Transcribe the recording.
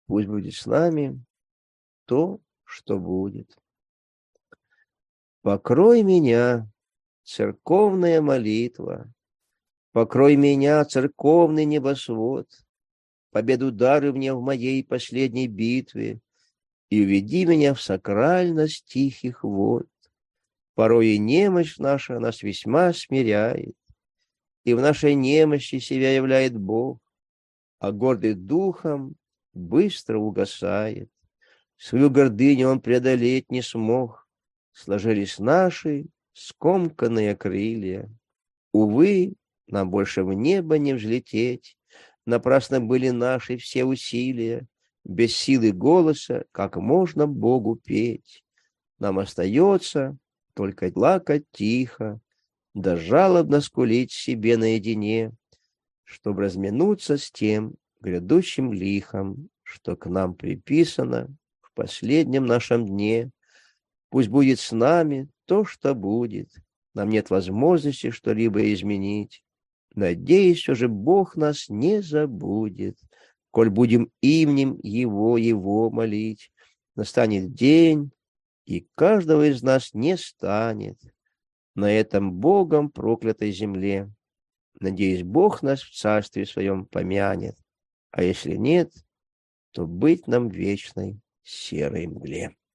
Пусть будет с нами то, что будет. Покрой меня, церковная молитва, покрой меня, церковный небосвод, победу даруй мне в моей последней битве и уведи меня в сакральность тихих вод. Порой и немощь наша нас весьма смиряет, и в нашей немощи себя являет Бог, а гордый духом быстро угасает. Свою гордыню он преодолеть не смог, сложились наши скомканные крылья. Увы, нам больше в небо не взлететь, напрасно были наши все усилия, без силы голоса как можно Богу петь. Нам остается только плакать тихо, да жалобно скулить себе наедине, чтобы разминуться с тем грядущим лихом, что к нам приписано в последнем нашем дне. Пусть будет с нами то, что будет. Нам нет возможности что-либо изменить. Надеюсь, все же Бог нас не забудет, коль будем именем Его молить. Настанет день, и каждого из нас не станет на этом Богом проклятой земле. Надеюсь, Бог нас в царстве своем помянет, а если нет, то быть нам в вечной серой мгле.